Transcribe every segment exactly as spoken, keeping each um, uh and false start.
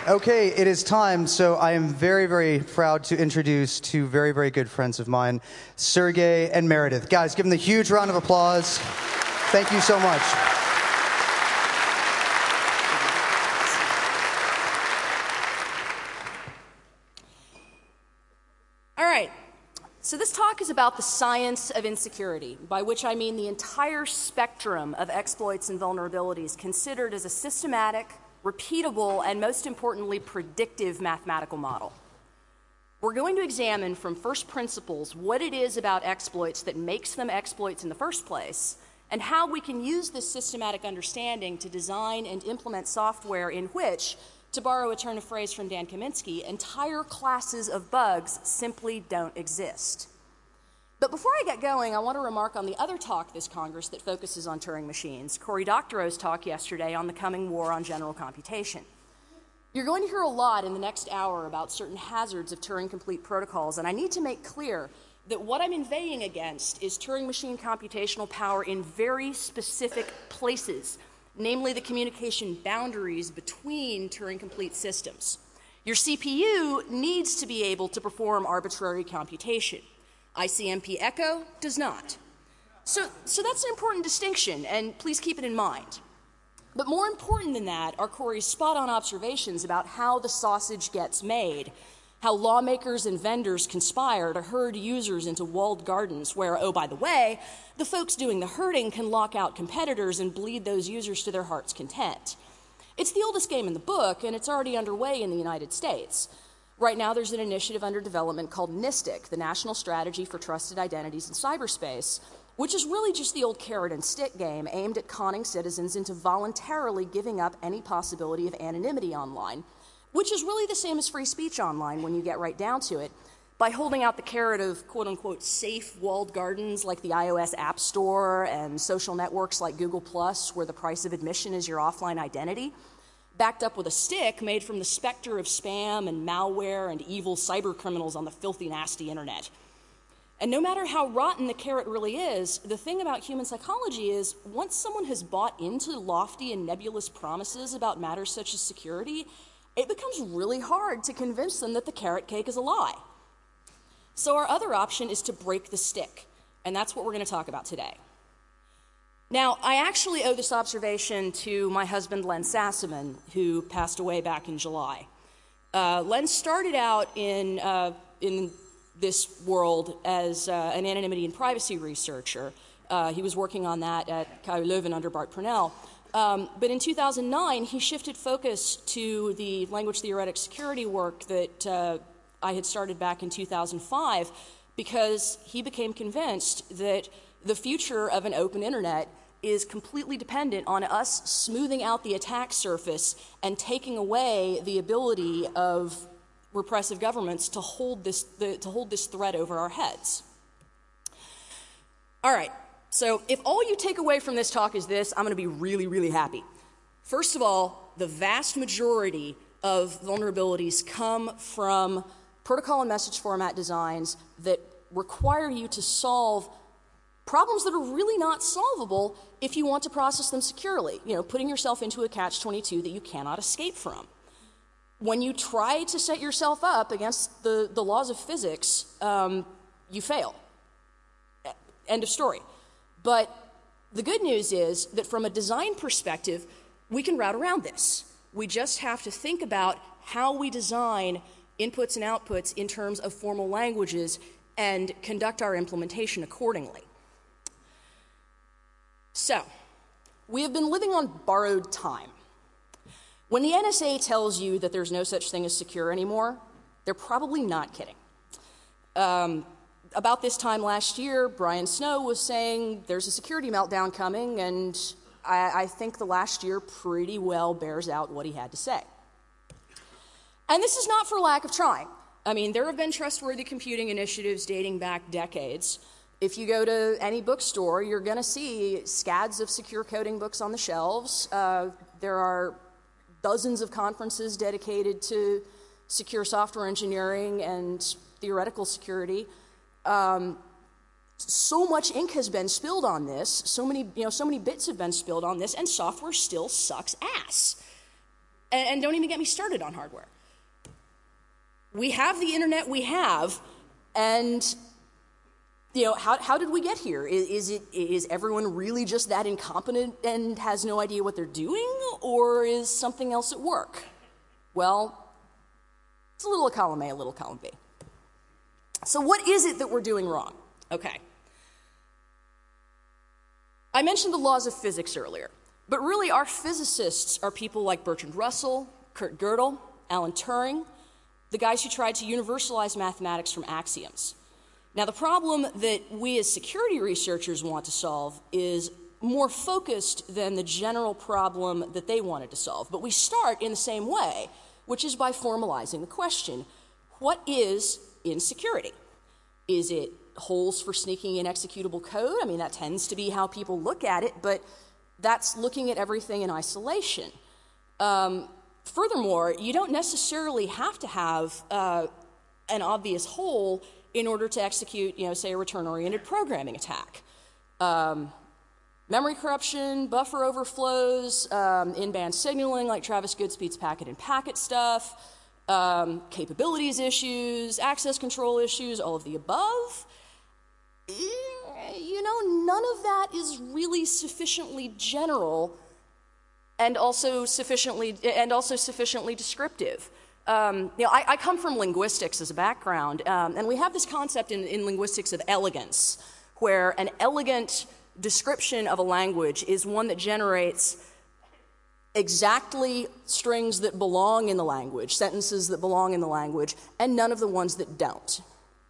Okay, it is time, so I am very, very proud to introduce two very, very good friends of mine, Sergey and Meredith. Guys, give them a huge round of applause. Thank you so much. All right, so this talk is about the science of insecurity, by which I mean the entire spectrum of exploits and vulnerabilities considered as a systematic, repeatable, and most importantly, predictive mathematical model. We're going to examine from first principles what it is about exploits that makes them exploits in the first place, and how we can use this systematic understanding to design and implement software in which, to borrow a turn of phrase from Dan Kaminsky, entire classes of bugs simply don't exist. But before I get going, I want to remark on the other talk this Congress that focuses on Turing machines, Cory Doctorow's talk yesterday on the coming war on general computation. You're going to hear a lot in the next hour about certain hazards of Turing-complete protocols, and I need to make clear that what I'm inveighing against is Turing machine computational power in very specific places, namely the communication boundaries between Turing-complete systems. Your C P U needs to be able to perform arbitrary computation. I C M P Echo does not. So, so that's an important distinction, and please keep it in mind. But more important than that are Cory's spot-on observations about how the sausage gets made, how lawmakers and vendors conspire to herd users into walled gardens where, oh, by the way, the folks doing the herding can lock out competitors and bleed those users to their heart's content. It's the oldest game in the book, and it's already underway in the United States. Right now, there's an initiative under development called NISTIC, the National Strategy for Trusted Identities in Cyberspace, which is really just the old carrot and stick game aimed at conning citizens into voluntarily giving up any possibility of anonymity online, which is really the same as free speech online when you get right down to it, by holding out the carrot of quote-unquote safe walled gardens like the iOS App Store and social networks like Google Plus, where the price of admission is your offline identity, backed up with a stick made from the specter of spam and malware and evil cyber criminals on the filthy, nasty internet. And no matter how rotten the carrot really is, the thing about human psychology is once someone has bought into lofty and nebulous promises about matters such as security, it becomes really hard to convince them that the carrot cake is a lie. So our other option is to break the stick, and that's what we're going to talk about today. Now, I actually owe this observation to my husband, Len Sassaman, who passed away back in July. Uh, Len started out in, uh, in this world as uh, an anonymity and privacy researcher. Uh, he was working on that at K U Leuven under Bart Purnell. Um, but in two thousand nine, he shifted focus to the language theoretic security work that uh, I had started back in two thousand five, because he became convinced that the future of an open internet is completely dependent on us smoothing out the attack surface and taking away the ability of repressive governments to hold this, the, to hold this threat over our heads. All right, so if all you take away from this talk is this, I'm going to be really, really happy. First of all, the vast majority of vulnerabilities come from protocol and message format designs that require you to solve problems that are really not solvable if you want to process them securely, you know, putting yourself into a catch twenty-two that you cannot escape from. When you try to set yourself up against the, the laws of physics, um, you fail. End of story. But the good news is that from a design perspective, we can route around this. We just have to think about how we design inputs and outputs in terms of formal languages and conduct our implementation accordingly. So, we have been living on borrowed time. When the N S A tells you that there's no such thing as secure anymore, they're probably not kidding. Um, about this time last year, Brian Snow was saying there's a security meltdown coming, and I, I think the last year pretty well bears out what he had to say. And this is not for lack of trying. I mean, there have been trustworthy computing initiatives dating back decades. If you go to any bookstore, you're going to see scads of secure coding books on the shelves. Uh, there are dozens of conferences dedicated to secure software engineering and theoretical security. Um, so much ink has been spilled on this, so many, you know, so many bits have been spilled on this, and software still sucks ass. And, and don't even get me started on hardware. We have the internet we have, and you know, how, how did we get here? Is, is it is everyone really just that incompetent and has no idea what they're doing, or is something else at work? Well, it's a little column A, a little column B. So what is it that we're doing wrong? Okay. I mentioned the laws of physics earlier, but really our physicists are people like Bertrand Russell, Kurt Gödel, Alan Turing, the guys who tried to universalize mathematics from axioms. Now, the problem that we as security researchers want to solve is more focused than the general problem that they wanted to solve. But we start in the same way, which is by formalizing the question, what is insecurity? Is it holes for sneaking in executable code? I mean, that tends to be how people look at it, but that's looking at everything in isolation. Um, furthermore, you don't necessarily have to have uh, an obvious hole in order to execute, you know, say, a return-oriented programming attack. Um, memory corruption, buffer overflows, um, in-band signaling like Travis Goodspeed's packet and packet stuff, um, capabilities issues, access control issues, all of the above. You know, none of that is really sufficiently general and also sufficiently and also sufficiently descriptive. Um, you know, I, I come from linguistics as a background, um, and we have this concept in, in linguistics of elegance, where an elegant description of a language is one that generates exactly strings that belong in the language, sentences that belong in the language, and none of the ones that don't.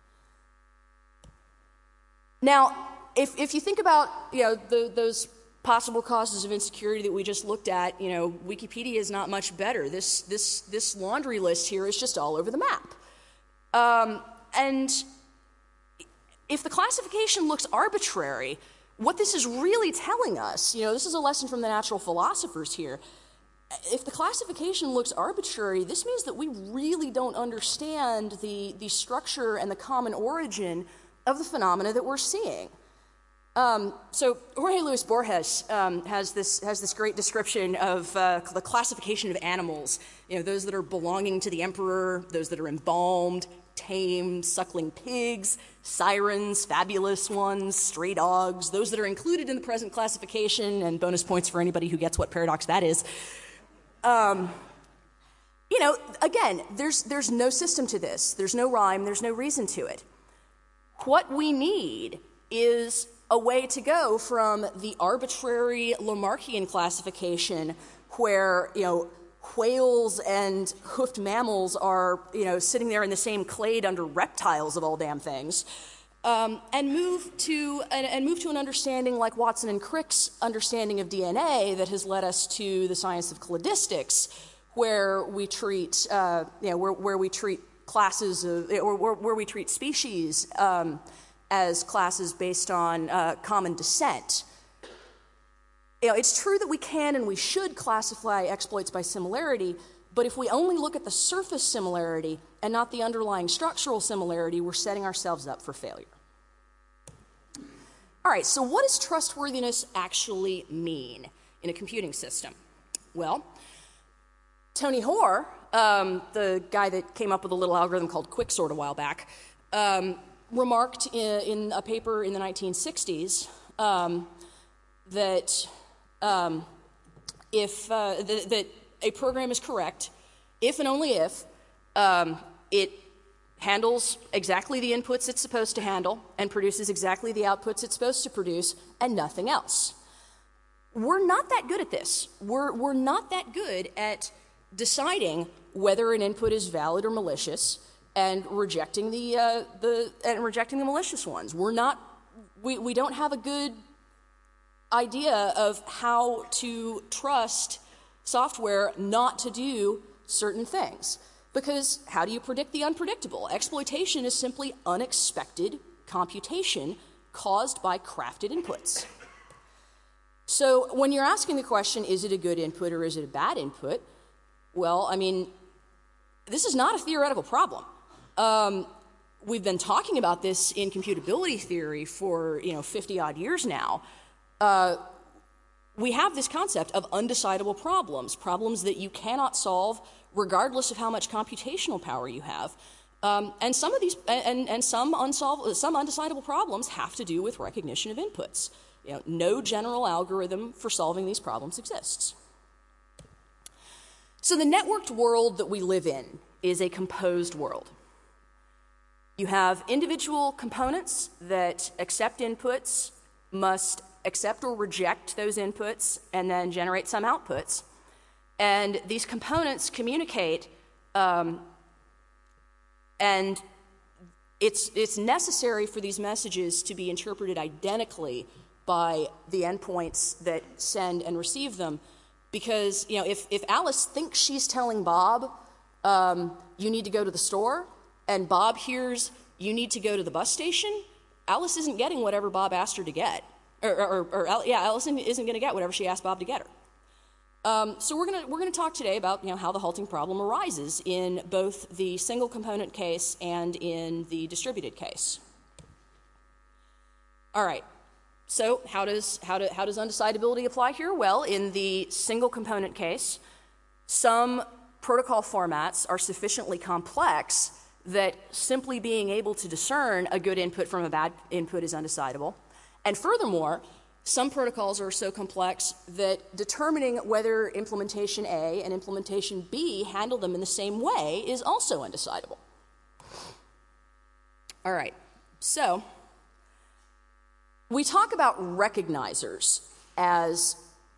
Now, if, if you think about, you know, the, those possible causes of insecurity that we just looked at, you know, Wikipedia is not much better. This, this, this laundry list here is just all over the map. Um, and if the classification looks arbitrary, what this is really telling us, you know, this is a lesson from the natural philosophers here. If the classification looks arbitrary, this means that we really don't understand the, the structure and the common origin of the phenomena that we're seeing. Um, so Jorge Luis Borges um, has this has this great description of uh, the classification of animals. You know, those that are belonging to the emperor, those that are embalmed, tame, suckling pigs, sirens, fabulous ones, stray dogs, those that are included in the present classification, and bonus points for anybody who gets what paradox that is. Um, you know, again, there's there's no system to this. There's no rhyme. There's no reason to it. What we need is a way to go from the arbitrary Lamarckian classification where, you know, whales and hoofed mammals are, you know, sitting there in the same clade under reptiles of all damn things, um, and move to and, and move to an understanding like Watson and Crick's understanding of D N A that has led us to the science of cladistics, where we treat, uh, you know, where, where we treat classes of, or where, where we treat species um, as classes based on uh, common descent. You know, it's true that we can and we should classify exploits by similarity, but if we only look at the surface similarity and not the underlying structural similarity, we're setting ourselves up for failure. All right, so what does trustworthiness actually mean in a computing system? Well, Tony Hoare, um, the guy that came up with a little algorithm called Quicksort a while back, um, remarked in, in a paper in the nineteen sixties um, that um, if uh, th- that a program is correct if and only if um, it handles exactly the inputs it's supposed to handle and produces exactly the outputs it's supposed to produce and nothing else. We're not that good at this. We're, we're not that good at deciding whether an input is valid or malicious and rejecting the uh, the and rejecting the malicious ones. We're not we, we don't have a good idea of how to trust software not to do certain things. Because how do you predict the unpredictable? Exploitation is simply unexpected computation caused by crafted inputs. So when you're asking the question, is it a good input or is it a bad input? Well, I mean, this is not a theoretical problem. Um, we've been talking about this in computability theory for, you know, fifty odd years now. Uh, we have this concept of undecidable problems, problems that you cannot solve regardless of how much computational power you have. Um, and some of these, and, and some unsolvable, some undecidable problems have to do with recognition of inputs. You know, no general algorithm for solving these problems exists. So the networked world that we live in is a composed world. You have individual components that accept inputs, must accept or reject those inputs, and then generate some outputs. And these components communicate, um, and it's, it's necessary for these messages to be interpreted identically by the endpoints that send and receive them. Because, you know, if, if Alice thinks she's telling Bob, um, you need to go to the store, and Bob hears, you need to go to the bus station, Alice isn't getting whatever Bob asked her to get. Or, or, or, or yeah, Alice isn't going to get whatever she asked Bob to get her. Um, so we're going we're going to talk today about, you know, how the halting problem arises in both the single component case and in the distributed case. All right. So how does, how, do, how does undecidability apply here? Well, in the single component case, some protocol formats are sufficiently complex that simply being able to discern a good input from a bad input is undecidable. And furthermore, some protocols are so complex that determining whether implementation A and implementation B handle them in the same way is also undecidable. All right, so we talk about recognizers as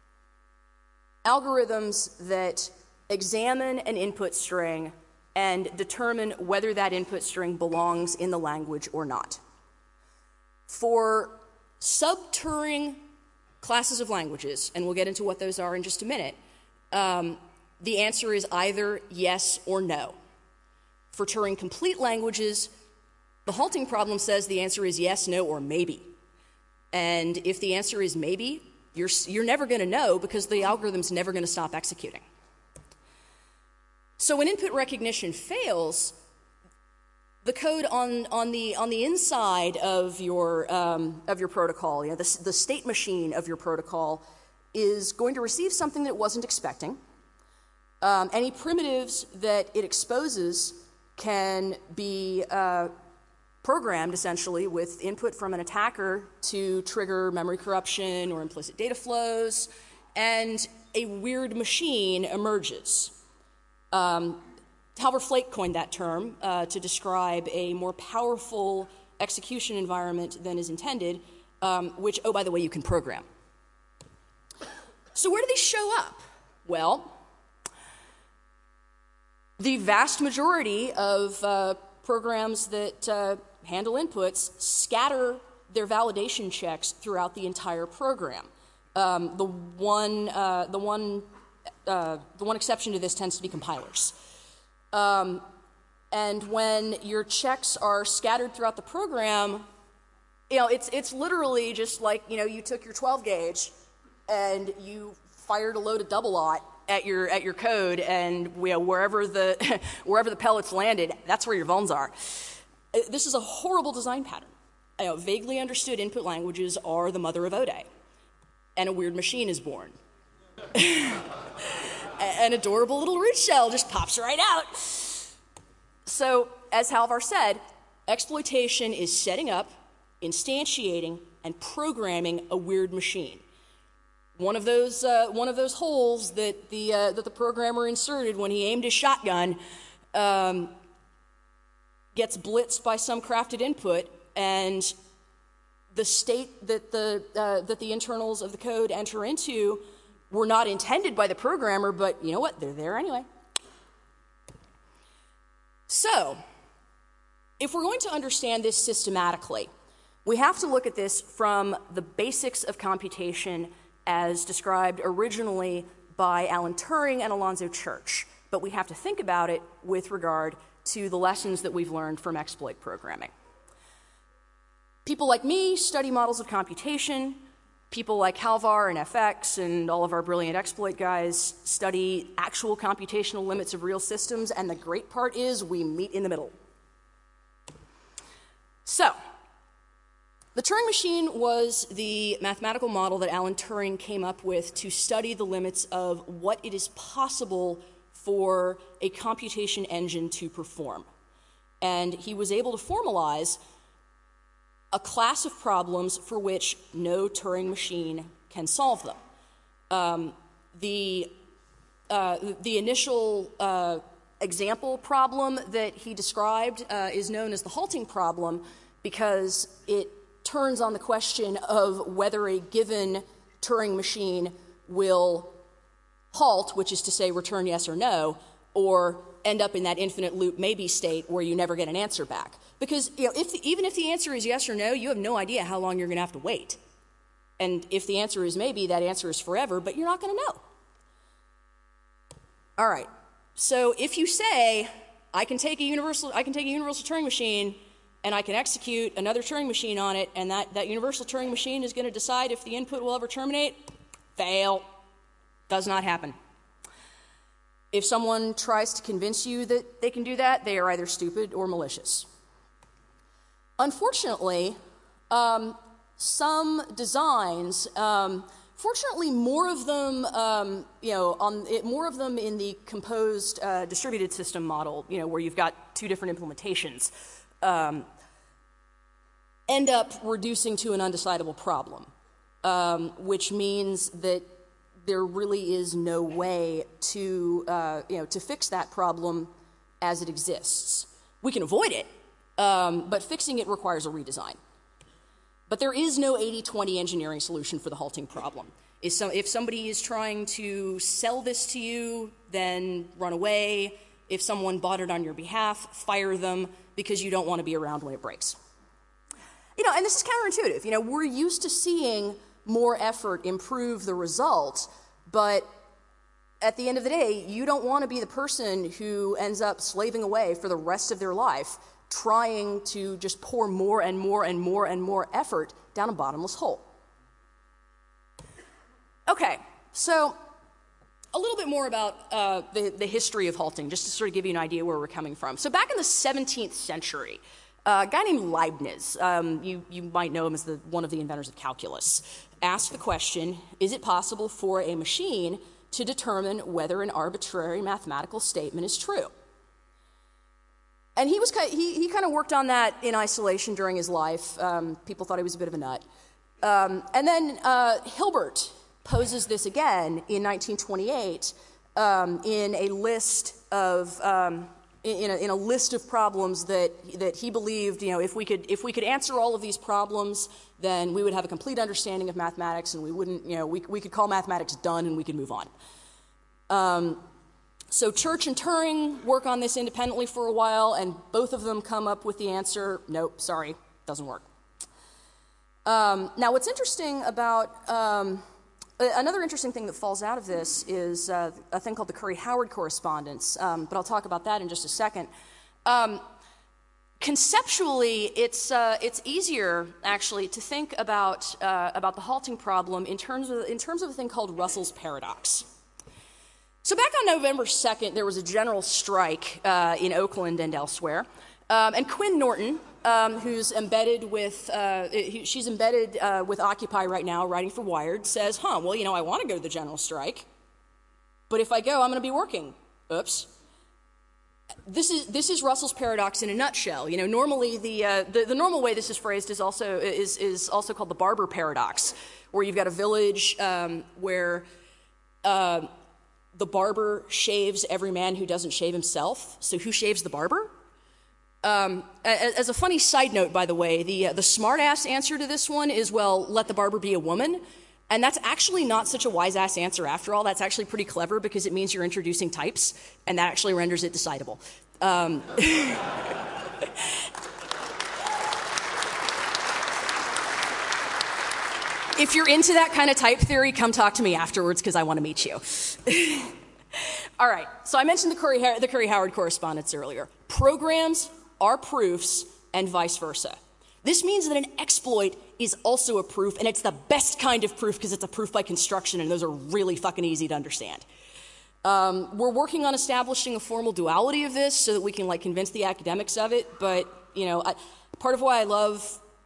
algorithms that examine an input string and determine whether that input string belongs in the language or not. For sub-Turing classes of languages, and we'll get into what those are in just a minute, um, the answer is either yes or no. For Turing-complete languages, the halting problem says the answer is yes, no, or maybe. And if the answer is maybe, you're, you're never going to know because the algorithm's never going to stop executing. So when input recognition fails, the code on, on, the, on the inside of your, um, of your protocol, you know, the, the state machine of your protocol, is going to receive something that it wasn't expecting. Um, any primitives that it exposes can be uh, programmed, essentially, with input from an attacker to trigger memory corruption or implicit data flows, and a weird machine emerges. Um, Halvor Flake coined that term uh, to describe a more powerful execution environment than is intended, um, which, oh, by the way, you can program. So where do these show up? Well, the vast majority of uh, programs that uh, handle inputs scatter their validation checks throughout the entire program. Um, the one, uh, the one, uh, the one exception to this tends to be compilers. Um, and when your checks are scattered throughout the program, you know, it's, it's literally just like, you know, you took your twelve gauge and you fired a load of double-aught at your, at your code, and you know, wherever, the, wherever the pellets landed, that's where your vulns are. This is a horrible design pattern. You know, vaguely understood input languages are the mother of O D A, and a weird machine is born. An adorable little root shell just pops right out. So, as Halvor said, exploitation is setting up, instantiating, and programming a weird machine. One of those, uh, one of those holes that the, uh, that the programmer inserted when he aimed his shotgun um, gets blitzed by some crafted input, and the state that the, uh, that the internals of the code enter into were not intended by the programmer, but you know what? They're there anyway. So, if we're going to understand this systematically, we have to look at this from the basics of computation as described originally by Alan Turing and Alonzo Church. But we have to think about it with regard to the lessons that we've learned from exploit programming. People like me study models of computation. People like Halvor and F X and all of our brilliant exploit guys study actual computational limits of real systems, and the great part is we meet in the middle. So, The Turing machine was the mathematical model that Alan Turing came up with to study the limits of what it is possible for a computation engine to perform. And he was able to formalize a class of problems for which no Turing machine can solve them. Um, the, uh, the initial uh, example problem that he described uh, is known as the halting problem because it turns on the question of whether a given Turing machine will halt, which is to say return yes or no, or end up in that infinite loop maybe state where you never get an answer back. Because you know, if the, even if the answer is yes or no, you have no idea how long you're going to have to wait. And if the answer is maybe, that answer is forever, but you're not going to know. All right. So if you say, I can take a universal, I can take a universal Turing machine and I can execute another Turing machine on it, and that, that universal Turing machine is going to decide if the input will ever terminate, fail. Does not happen. If someone tries to convince you that they can do that, they are either stupid or malicious. Unfortunately, um, some designs, um, fortunately more of them, um, you know, on it, more of them in the composed uh, distributed system model, you know, where you've got two different implementations, um, end up reducing to an undecidable problem, um, which means that there really is no way to, uh, you know, to fix that problem as it exists. We can avoid it, um, but fixing it requires a redesign. But there is no eighty twenty engineering solution for the halting problem. If, so, if somebody is trying to sell this to you, then run away. If someone bought it on your behalf, fire them because you don't want to be around when it breaks. You know, and this is counterintuitive. You know, we're used to seeing more effort improve the result, but at the end of the day, you don't want to be the person who ends up slaving away for the rest of their life trying to just pour more and more and more and more effort down a bottomless hole. Okay, so a little bit more about uh, the, the history of halting, just to sort of give you an idea where we're coming from. So back in the seventeenth century, uh, a guy named Leibniz, um, you, you might know him as the, one of the inventors of calculus, asked the question, is it possible for a machine to determine whether an arbitrary mathematical statement is true? And he, was, he, he kind of worked on that in isolation during his life. Um, people thought he was a bit of a nut. Um, and then uh, Hilbert poses this again in nineteen twenty-eight um, in a list of um, in, a, in a list of problems that that he believed, you know, if we could if we could answer all of these problems, then we would have a complete understanding of mathematics, and we wouldn't, you know, we we could call mathematics done, and we could move on. Um, so Church and Turing work on this independently for a while, and both of them come up with the answer: nope, sorry, doesn't work. Um, now, what's interesting about um, Another interesting thing that falls out of this is uh, a thing called the Curry-Howard correspondence, um, but I'll talk about that in just a second. Um, conceptually, it's uh, it's easier actually to think about uh, about the halting problem in terms of in terms of a thing called Russell's paradox. So back on November second, there was a general strike uh, in Oakland and elsewhere, um, and Quinn Norton, Um, who's embedded with, uh, he, she's embedded uh, with Occupy right now, writing for Wired, says, huh, well, you know, I want to go to the general strike, but if I go, I'm going to be working. Oops. This is this is Russell's paradox in a nutshell. You know, normally the uh, the, the normal way this is phrased is also is is also called the barber paradox, where you've got a village um, where uh, the barber shaves every man who doesn't shave himself. So who shaves the barber? Um, as a funny side note, by the way, the uh, the smart-ass answer to this one is, well, let the barber be a woman. And that's actually not such a wise-ass answer after all. That's actually pretty clever because it means you're introducing types, and that actually renders it decidable. Um, if you're into that kind of type theory, come talk to me afterwards because I want to meet you. All right, so I mentioned the Curry, the Curry-Howard correspondence earlier. Programs are proofs and vice versa. This means that an exploit is also a proof, and it's the best kind of proof because it's a proof by construction, and those are really fucking easy to understand. Um, we're working on establishing a formal duality of this so that we can like convince the academics of it, but you know, I, part of why I love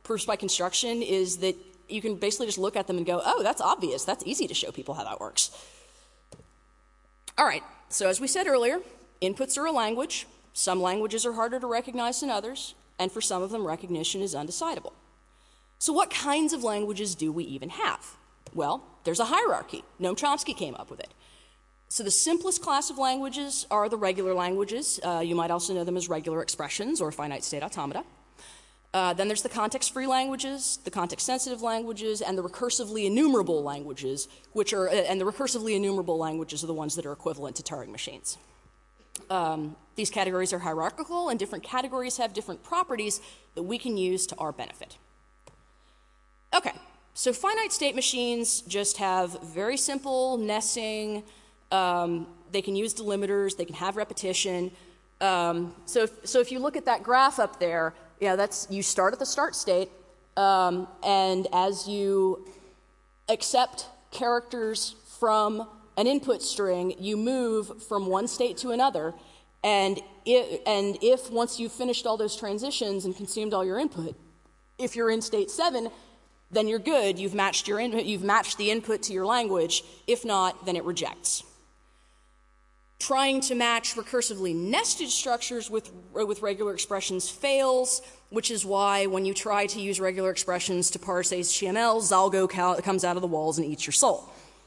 proofs by construction is that you can basically just look at them and go, oh, that's obvious. That's easy to show people how that works. All right, so as we said earlier, inputs are a language. Some languages are harder to recognize than others, and for some of them, recognition is undecidable. So what kinds of languages do we even have? Well, there's a hierarchy. Noam Chomsky came up with it. So the simplest class of languages are the regular languages. Uh, you might also know them as regular expressions or finite state automata. Uh, then there's the context-free languages, the context-sensitive languages, and the recursively enumerable languages, which are, uh, and the recursively enumerable languages are the ones that are equivalent to Turing machines. Um, these categories are hierarchical, and different categories have different properties that we can use to our benefit. Okay, so finite state machines just have very simple nesting. Um, they can use delimiters. They can have repetition. Um, so, if, so if you look at that graph up there, yeah, that's, you start at the start state, um, and as you accept characters from an input string, you move from one state to another, and if, and if once you've finished all those transitions and consumed all your input, if you're in state seven, then you're good. You've matched your in, you've matched the input to your language. If not, then it rejects. Trying to match recursively nested structures with, with regular expressions fails, which is why when you try to use regular expressions to parse H T M L, Zalgo comes out of the walls and eats your soul.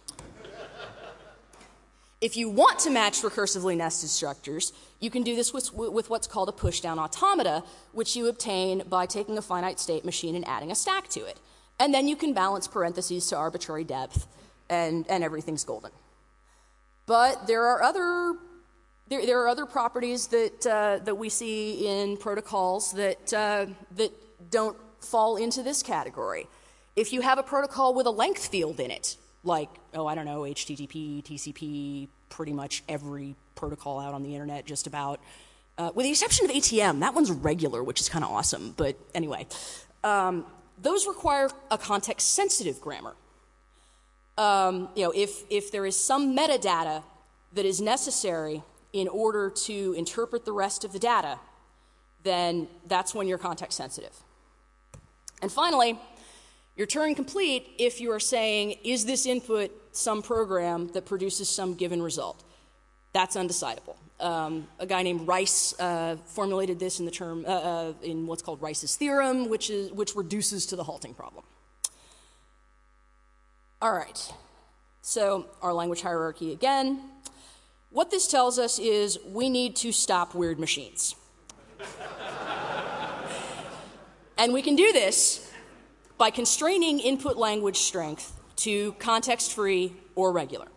If you want to match recursively nested structures, you can do this with, with what's called a push-down automata, which you obtain by taking a finite state machine and adding a stack to it. And then you can balance parentheses to arbitrary depth, and, and everything's golden. But there are other, there, there are other properties that, uh, that we see in protocols that, uh, that don't fall into this category. If you have a protocol with a length field in it, like, oh, I don't know, H T T P, T C P, pretty much every protocol out on the internet just about, uh, with the exception of A T M. That one's regular, which is kind of awesome, but anyway. Um, those require a context-sensitive grammar. Um, you know, if, if there is some metadata that is necessary in order to interpret the rest of the data, then that's when you're context sensitive. And finally, you're Turing complete if you are saying, is this input some program that produces some given result? That's undecidable. Um, a guy named Rice uh, formulated this in the term, uh, uh, in what's called Rice's theorem, which is, which reduces to the halting problem. All right, so our language hierarchy again. What this tells us is we need to stop weird machines. And we can do this by constraining input language strength to context-free or regular.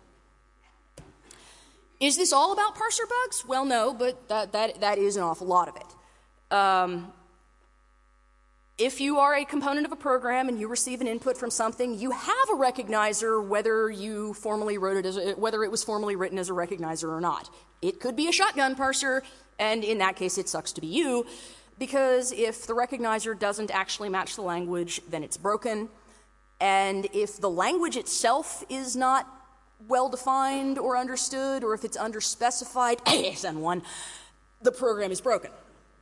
Is this all about parser bugs? Well, no, but that, that, that is an awful lot of it. Um, If you are a component of a program and you receive an input from something, you have a recognizer whether you formally wrote it as a, whether it was formally written as a recognizer or not. It could be a shotgun parser, and in that case, it sucks to be you, because if the recognizer doesn't actually match the language, then it's broken. And if the language itself is not well defined or understood, or if it's underspecified, A S N one, the program is broken.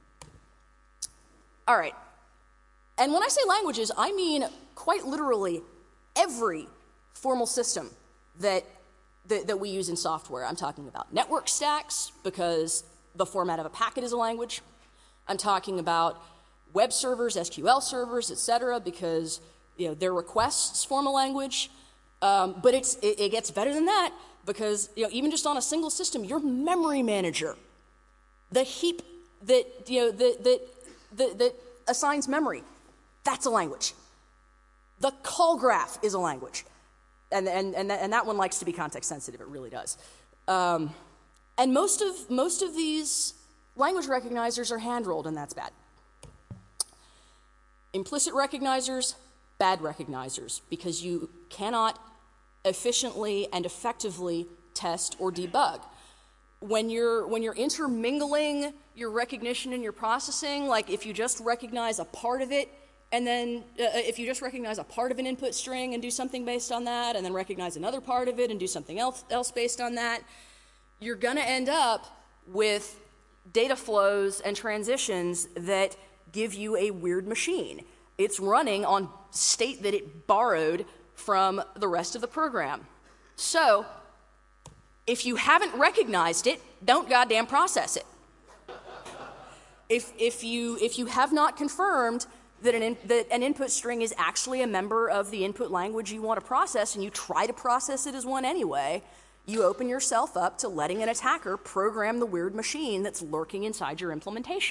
All right. And when I say languages, I mean quite literally every formal system that, that, that we use in software. I'm talking about network stacks, because the format of a packet is a language. I'm talking about web servers, S Q L servers, et cetera, because you know, their requests form a language. Um, but it's, it, it gets better than that, because you know, even just on a single system, your memory manager, the heap that, you know, that, that, that, that assigns memory, that's a language. The call graph is a language. And, and, and, that, and that one likes to be context sensitive, it really does. Um, and most of, most of these language recognizers are hand-rolled, and that's bad. Implicit recognizers, bad recognizers, because you cannot efficiently and effectively test or debug. When you're, when you're intermingling your recognition and your processing, like if you just recognize a part of it, and then uh, if you just recognize a part of an input string and do something based on that, and then recognize another part of it and do something else, else based on that, you're going to end up with data flows and transitions that give you a weird machine. It's running on state that it borrowed from the rest of the program. So, if you haven't recognized it, don't goddamn process it. If, if, you, if you have not confirmed that an, in, that an input string is actually a member of the input language you want to process, and you try to process it as one anyway, you open yourself up to letting an attacker program the weird machine that's lurking inside your implementation.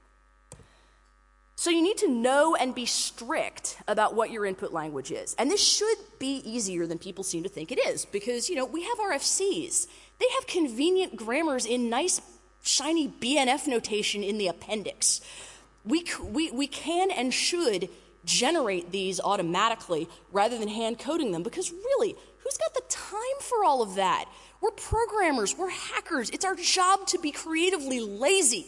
So you need to know and be strict about what your input language is. And this should be easier than people seem to think it is, because, you know, we have R F Cs. They have convenient grammars in nice, shiny B N F notation in the appendix. We, we, we can and should generate these automatically rather than hand coding them, because really, who's got the time for all of that? We're programmers, we're hackers. It's our job to be creatively lazy.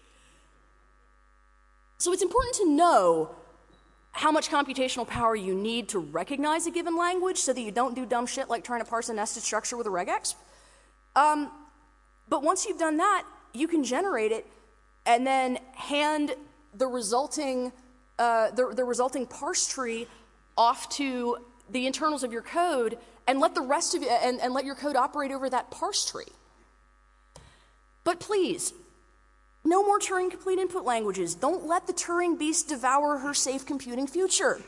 So it's important to know how much computational power you need to recognize a given language so that you don't do dumb shit like trying to parse a nested structure with a regex. Um, but once you've done that, you can generate it and then hand the resulting, uh, the, the resulting parse tree off to the internals of your code and let the rest of it, and, and let your code operate over that parse tree. But please, no more Turing-complete input languages. Don't let the Turing beast devour her safe computing future.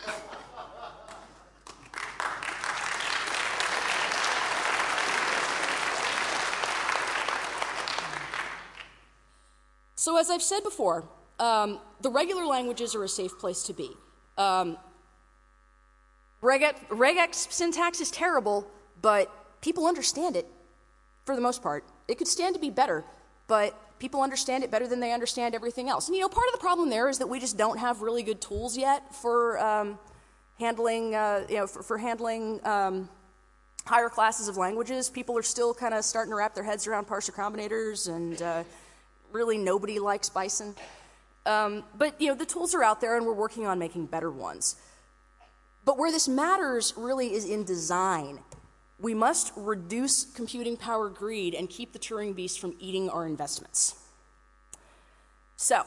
So as I've said before, um, the regular languages are a safe place to be. Um, regex, regex syntax is terrible, but people understand it for the most part. It could stand to be better, but people understand it better than they understand everything else. And you know, part of the problem there is that we just don't have really good tools yet for um, handling, uh, you know, for, for handling um, higher classes of languages. People are still kind of starting to wrap their heads around parser combinators, and uh, really nobody likes Bison. Um, but you know, the tools are out there, and we're working on making better ones. But where this matters really is in design. We must reduce computing power greed and keep the Turing beast from eating our investments. So,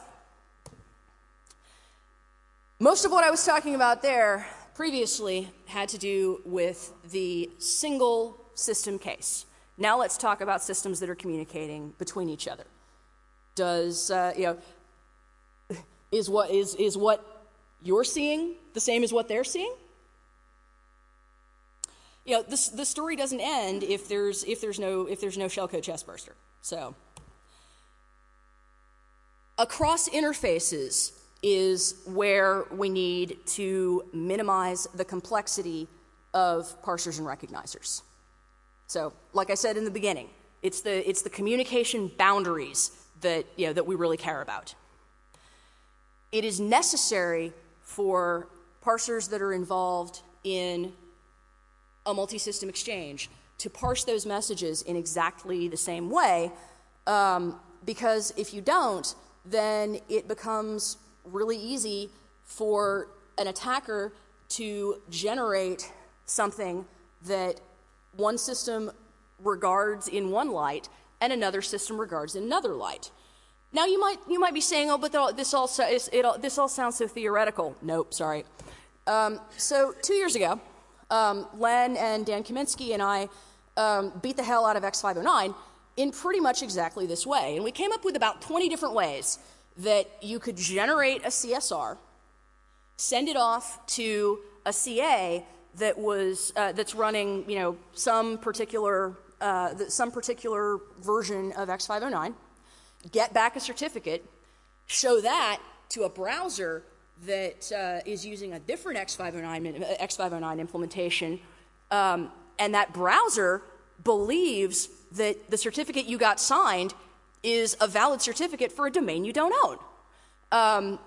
most of what I was talking about there previously had to do with the single system case. Now let's talk about systems that are communicating between each other. Does, uh, you know, is what, is, is what you're seeing the same as what they're seeing? You know, this, the story doesn't end if there's, if there's no, if there's no shellcode chestburster. So, across interfaces is where we need to minimize the complexity of parsers and recognizers. So, like I said in the beginning, it's the, it's the communication boundaries that, you know, that we really care about. It is necessary for parsers that are involved in a multi-system exchange to parse those messages in exactly the same way, um, because if you don't, then it becomes really easy for an attacker to generate something that one system regards in one light and another system regards in another light. Now you might you might be saying, oh, but this all it all, this all sounds so theoretical. Nope, sorry. Um, so two years ago, Um, Len and Dan Kaminsky and I um, beat the hell out of X five oh nine in pretty much exactly this way. And we came up with about twenty different ways that you could generate a C S R, send it off to a C A that was uh, that's running, you know, some particular uh, some particular version of X five oh nine, get back a certificate, show that to a browser that uh, is using a different X five oh nine, X five oh nine implementation, um, and that browser believes that the certificate you got signed is a valid certificate for a domain you don't own. Um,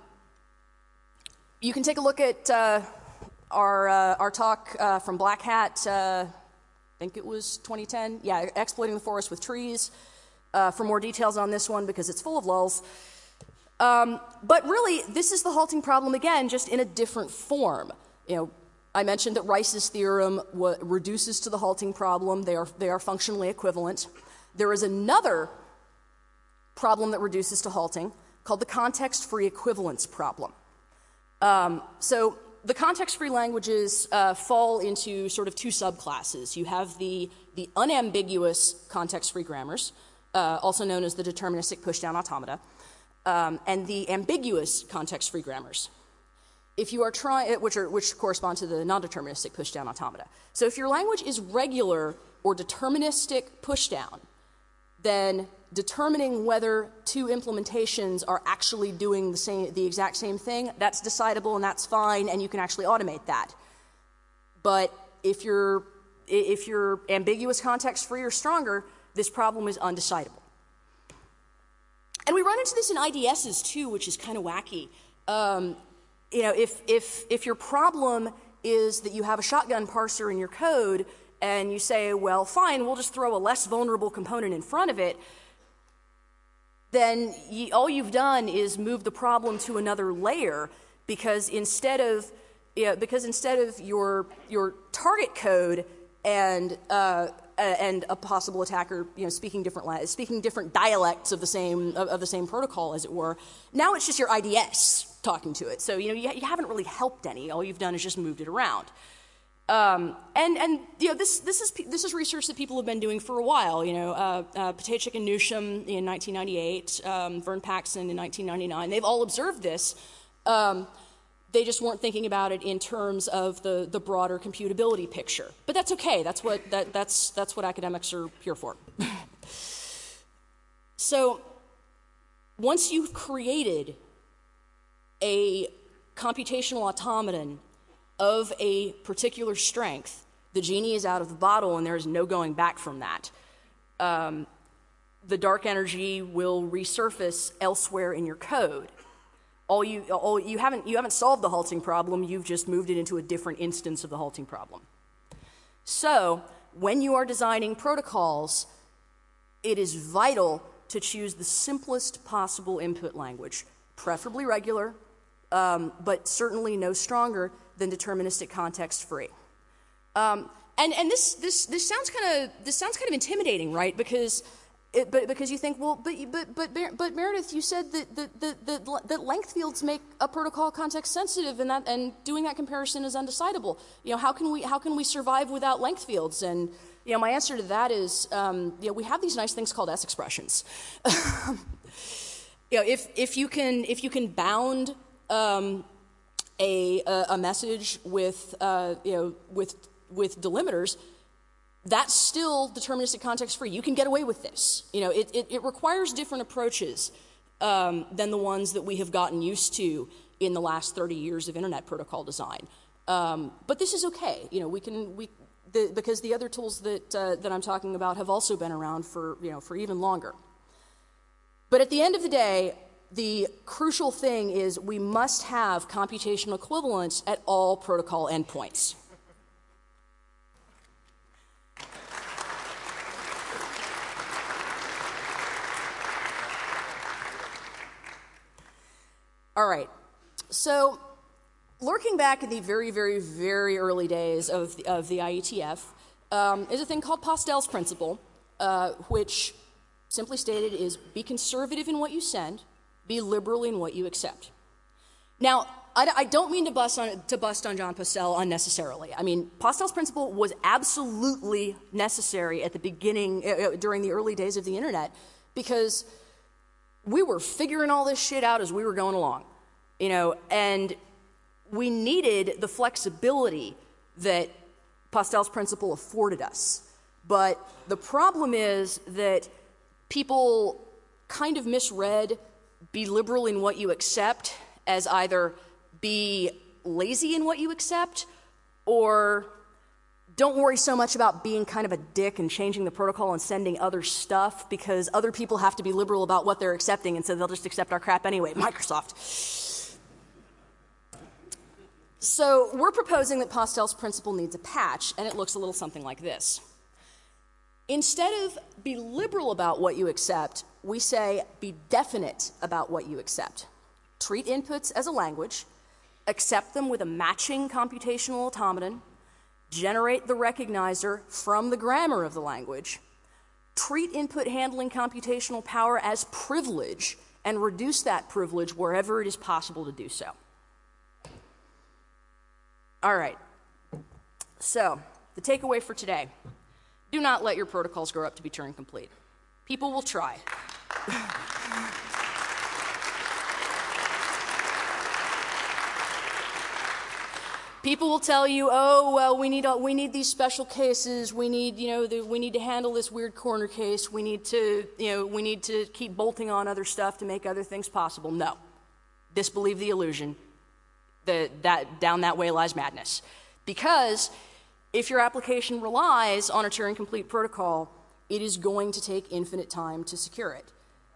you can take a look at uh, our, uh, our talk uh, from Black Hat, uh, I think it was twenty ten, yeah, Exploiting the Forest with Trees, uh, for more details on this one because it's full of lulls. Um, but really, this is the halting problem again, just in a different form. You know, I mentioned that Rice's theorem reduces to the halting problem. They are, they are functionally equivalent. There is another problem that reduces to halting called the context-free equivalence problem. Um, so the context-free languages uh, fall into sort of two subclasses. You have the, the unambiguous context-free grammars, uh, also known as the deterministic pushdown automata, um, and the ambiguous context-free grammars. If you are trying, which are which correspond to the non-deterministic pushdown automata. So if your language is regular or deterministic pushdown, then determining whether two implementations are actually doing the same, the exact same thing, that's decidable and that's fine, and you can actually automate that. But if you're if you're ambiguous context-free or stronger, this problem is undecidable. And we run into this in I D Ss too, which is kind of wacky. Um, You know, if, if, if your problem is that you have a shotgun parser in your code and you say, well, fine, we'll just throw a less vulnerable component in front of it, then you, all you've done is move the problem to another layer, because instead of, you know, because instead of your, your target code and, uh, and a possible attacker, you know, speaking different speaking different dialects of the same of, of the same protocol, as it were, now it's just your I D S talking to it. So, you know, you, you haven't really helped any. All you've done is just moved it around. Um, and, and, you know, this, this is, this is research that people have been doing for a while. You know, uh, uh, Patachik and Newsham in nineteen ninety-eight, um, Vern Paxson in nineteen ninety-nine. They've all observed this. Um, they just weren't thinking about it in terms of the, the broader computability picture. But that's okay. That's what, that, that's, that's what academics are here for. So, once you've created a computational automaton of a particular strength, the genie is out of the bottle and there is no going back from that. Um, the dark energy will resurface elsewhere in your code. All you, all, you, haven't, you haven't solved the halting problem, you've just moved it into a different instance of the halting problem. So, when you are designing protocols, it is vital to choose the simplest possible input language, preferably regular, Um, but certainly no stronger than deterministic context-free. Um, and and this this this sounds kind of this sounds kind of intimidating, right? Because it, but because you think, well, but but but but Meredith, you said that that that, that, that length fields make a protocol context sensitive, and that and doing that comparison is undecidable. You know, how can we how can we survive without length fields? And you know, my answer to that is, um, you know, we have these nice things called S expressions. You know, if if you can if you can bound Um, a, a message with, uh, you know, with, with delimiters, that's still deterministic context-free. You can get away with this. You know, it, it, it requires different approaches um, than the ones that we have gotten used to in the last thirty years of internet protocol design. Um, but this is okay. You know, we can, we, the, because the other tools that, uh, that I'm talking about have also been around for, you know, for even longer. But at the end of the day, the crucial thing is we must have computational equivalence at all protocol endpoints. All right. So, lurking back in the very, very, very early days of the, of the I E T F um, is a thing called Postel's principle, uh, which, simply stated, is be conservative in what you send, be liberal in what you accept. Now, I, I don't mean to bust, on, to bust on John Postel unnecessarily. I mean, Postel's principle was absolutely necessary at the beginning, uh, during the early days of the internet, because we were figuring all this shit out as we were going along, you know, and we needed the flexibility that Postel's principle afforded us. But the problem is that people kind of misread be liberal in what you accept as either be lazy in what you accept, or don't worry so much about being kind of a dick and changing the protocol and sending other stuff because other people have to be liberal about what they're accepting, and so they'll just accept our crap anyway, Microsoft. So we're proposing that Postel's principle needs a patch, and it looks a little something like this. Instead of be liberal about what you accept, we say be definite about what you accept. Treat inputs as a language, accept them with a matching computational automaton, generate the recognizer from the grammar of the language, treat input handling computational power as privilege, and reduce that privilege wherever it is possible to do so. All right. So, the takeaway for today. Do not let your protocols grow up to be Turing complete. People will try. People will tell you, oh, well, we need, a, we need these special cases. We need, you know, the, we need to handle this weird corner case. We need to, you know, we need to keep bolting on other stuff to make other things possible. No. Disbelieve the illusion. The, that, down that way lies madness. Because if your application relies on a Turing complete protocol, it is going to take infinite time to secure it.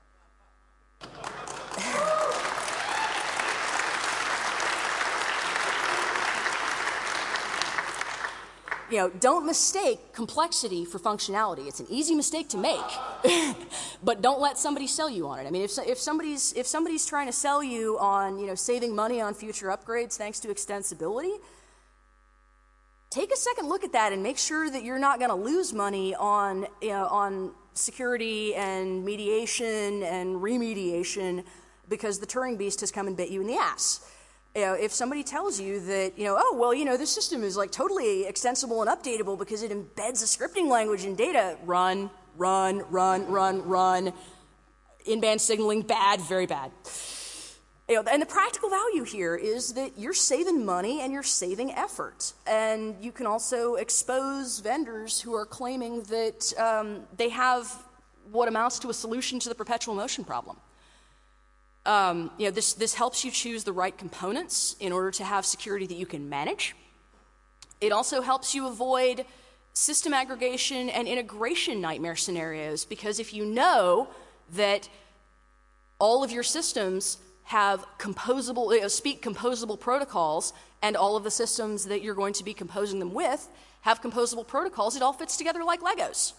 You know, don't mistake complexity for functionality. It's an easy mistake to make, but don't let somebody sell you on it. I mean, if, if somebody's if somebody's trying to sell you on, you know, saving money on future upgrades thanks to extensibility, take a second look at that and make sure that you're not going to lose money on, you know, on security and mediation and remediation because the Turing beast has come and bit you in the ass. You know, if somebody tells you that, you know, oh, well, you know, this system is like totally extensible and updatable because it embeds a scripting language in data, run, run, run, run, run. In-band signaling, bad, very bad. You know, and the practical value here is that you're saving money and you're saving effort. And you can also expose vendors who are claiming that um, they have what amounts to a solution to the perpetual motion problem. Um, you know, this, this helps you choose the right components in order to have security that you can manage. It also helps you avoid system aggregation and integration nightmare scenarios, because if you know that all of your systems have composable, you know, speak composable protocols, and all of the systems that you're going to be composing them with have composable protocols, it all fits together like Legos.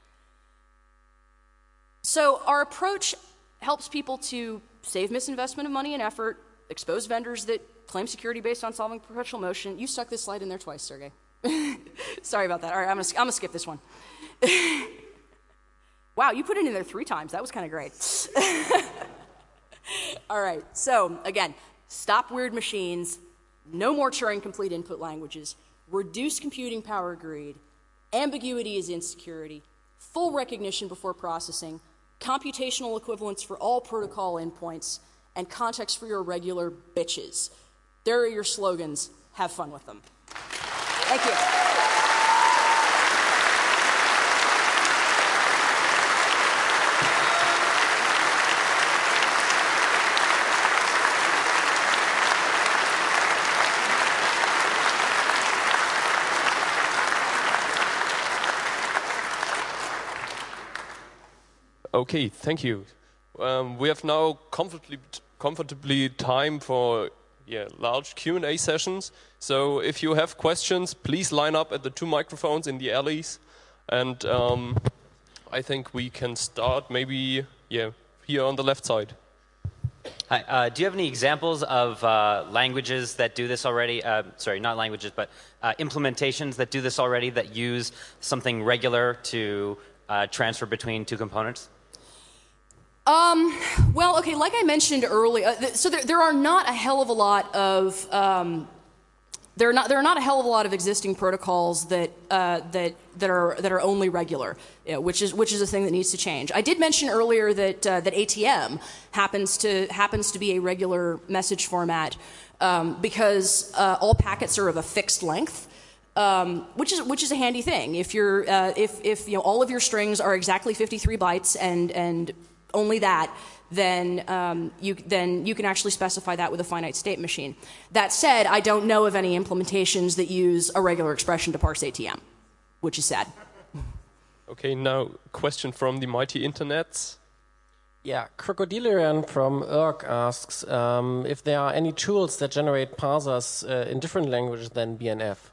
So our approach helps people to save misinvestment of money and effort, expose vendors that claim security based on solving perpetual motion. You stuck this slide in there twice, Sergey. Sorry about that. All right, I'm gonna, I'm gonna skip this one. Wow, you put it in there three times. That was kind of great. All right, so again, stop weird machines, no more Turing complete input languages, reduce computing power greed, ambiguity is insecurity, full recognition before processing, computational equivalence for all protocol endpoints, and context for your regular bitches. There are your slogans. Have fun with them. Thank you. Okay, thank you. Um, we have now comfortably, comfortably time for yeah, large Q and A sessions. So if you have questions, please line up at the two microphones in the alleys. And um, I think we can start maybe yeah, here on the left side. Hi, uh, do you have any examples of uh, languages that do this already? Uh, sorry, not languages, but uh, implementations that do this already that use something regular to uh, transfer between two components? Um, well, okay, like I mentioned earlier, uh, th so there, there are not a hell of a lot of um, there are not there are not a hell of a lot of existing protocols that uh, that that are that are only regular, you know, which is which is a thing that needs to change. I did mention earlier that uh, that A T M happens to happens to be a regular message format um, because uh, all packets are of a fixed length. Um, which is which is a handy thing. If you're uh, if if you know all of your strings are exactly fifty-three bytes and and only that, then um, you then you can actually specify that with a finite state machine. That said, I don't know of any implementations that use a regular expression to parse A T M, which is sad. Okay, now question from the mighty internets. Yeah, Crocodilian from E R C asks um, if there are any tools that generate parsers uh, in different languages than B N F.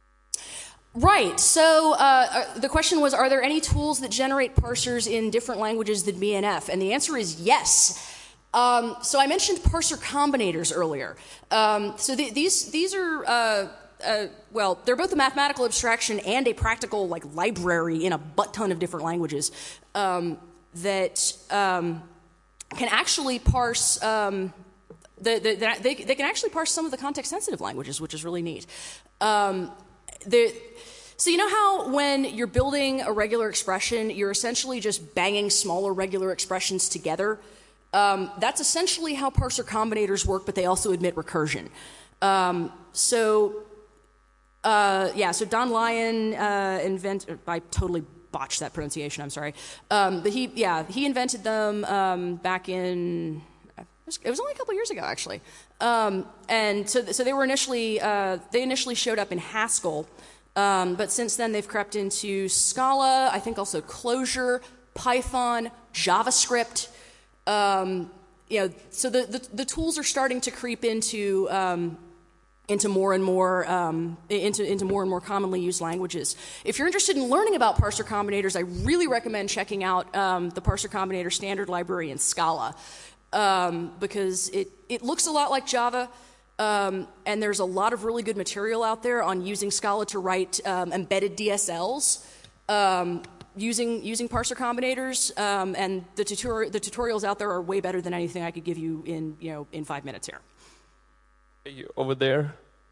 Right. So uh, the question was, are there any tools that generate parsers in different languages than B N F? And the answer is yes. Um, so I mentioned parser combinators earlier. Um, so the, these these are uh, uh, well, they're both a mathematical abstraction and a practical like library in a butt ton of different languages um, that um, can actually parse. Um, The, the, the, they, they can actually parse some of the context-sensitive languages, which is really neat. Um, the, so you know how when you're building a regular expression, you're essentially just banging smaller regular expressions together? Um, that's essentially how parser combinators work, but they also admit recursion. Um, so, uh, yeah, so Don Lyon uh, invented, I totally botched that pronunciation, I'm sorry. Um, but he, yeah, he invented them um, back in, it was only a couple years ago, actually. Um, and so, so they were initially, uh, they initially showed up in Haskell, um, but since then they've crept into Scala, I think also Clojure, Python, JavaScript. Um, you know, so the, the, the tools are starting to creep into um, into more and more um, into into more and more commonly used languages. If you're interested in learning about parser combinators, I really recommend checking out um, the Parser Combinator Standard Library in Scala, um, because it it looks a lot like Java, um, and there's a lot of really good material out there on using Scala to write um, embedded D S Ls. Um, Using using parser combinators, um, and the, tutor the tutorials out there are way better than anything I could give you in you know in five minutes here. Hey, over there.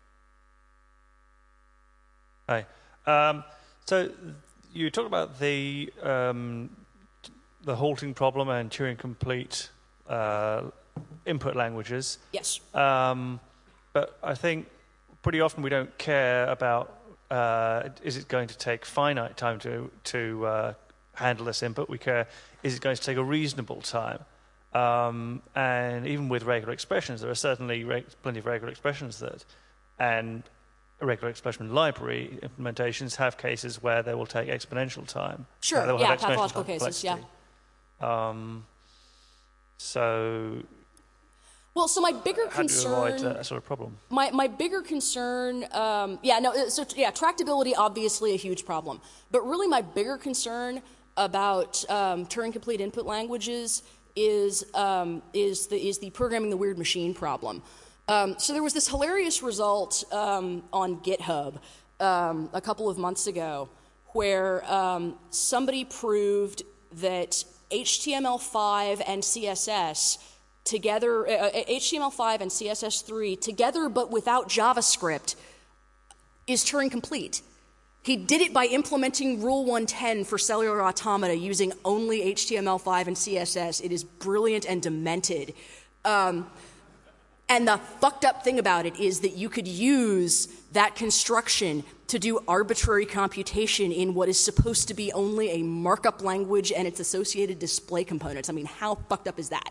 Hi. Um, so you talked about the um, the halting problem and Turing complete uh, input languages. Yes. Um, but I think pretty often we don't care about. Uh, is it going to take finite time to to uh, handle this input? We care, is it going to take a reasonable time? Um, and even with regular expressions, there are certainly reg plenty of regular expressions that, and a regular expression library implementations have cases where they will take exponential time. Sure, uh, yeah, pathological cases, yeah. Um, so... Well, so my bigger How concern... How do you avoid that sort of problem? My, my bigger concern... Um, yeah, no, so yeah, tractability, obviously a huge problem. But really my bigger concern about um, Turing-complete input languages is, um, is, the, is the programming the weird machine problem. Um, so there was this hilarious result um, on GitHub um, a couple of months ago where um, somebody proved that H T M L five and C S S together, uh, H T M L five and C S S three together but without JavaScript is Turing complete. He did it by implementing Rule one ten for cellular automata using only H T M L five and C S S. It is brilliant and demented. Um, and the fucked up thing about it is that you could use that construction to do arbitrary computation in what is supposed to be only a markup language and its associated display components. I mean, how fucked up is that?